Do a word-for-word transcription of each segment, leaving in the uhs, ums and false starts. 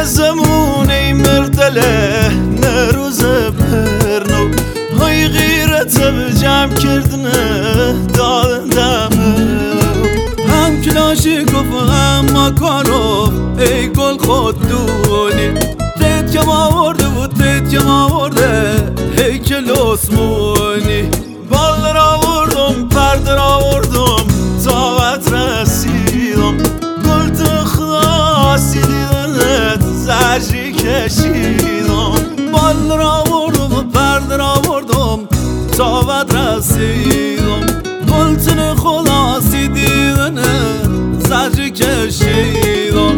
زمونه مردله نروز پرنو های غیرت بجم کردنه دادمه هم کلاشی گفت هم مکانو ای گل خود دونی تیت کم آورده بود تیت کم آورده هیکل اسمونی بال را آوردم پرده را آوردم تاوت رسیدم گل تو خاصی دیدنت زجری کشیدم بال را آوردم پرده را آوردم تاوت رسیدم گل تو خاصی دیدنت زجری کشیدم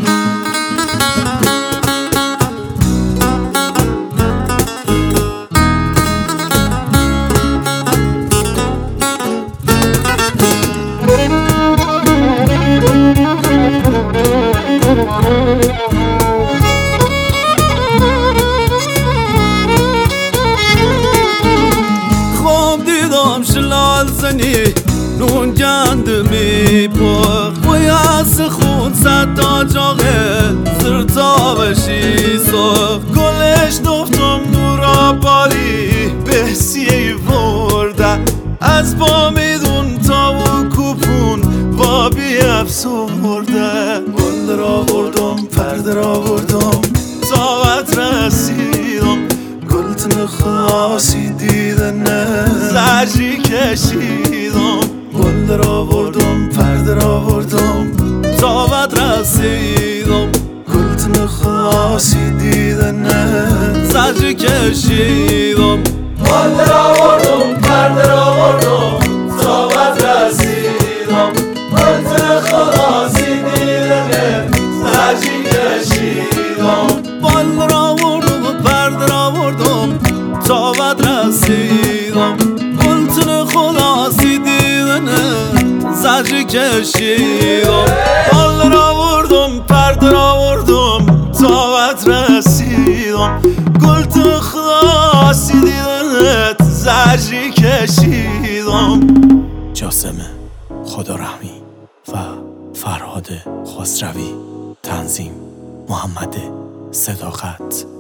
خواب دیدم شلال زنی نون گندمی پخ و یاس خون صد تا جاغه زرتا بشی سخ گلش دفتم نورا باری بحثی ورده از با میدون تا و کوپون با بی افسورده گل را بردم پرده را بردم تاوت رسیدم گلتن خاصی دیدنه زجری کشیدم گل را بردم پرده را بردم تاوت رسیدم گلتن خاصی دیدنه زجری کشیدم گل را بردم پرده را بردم تاوت رسیدم گلتن خاصی دیدنه زجری کشیدم گل را بردم پرده را بردم تاوت رسیدم گلتن خاصی دیدنه زجری کشیدم گل را بردم پرده را بردم تاوت رسیدم گلتن خاصی دیدنت زجری کشیدم. جاسمه خدارحمی و فرهاد خسروی، تنظیم محمد صداقت.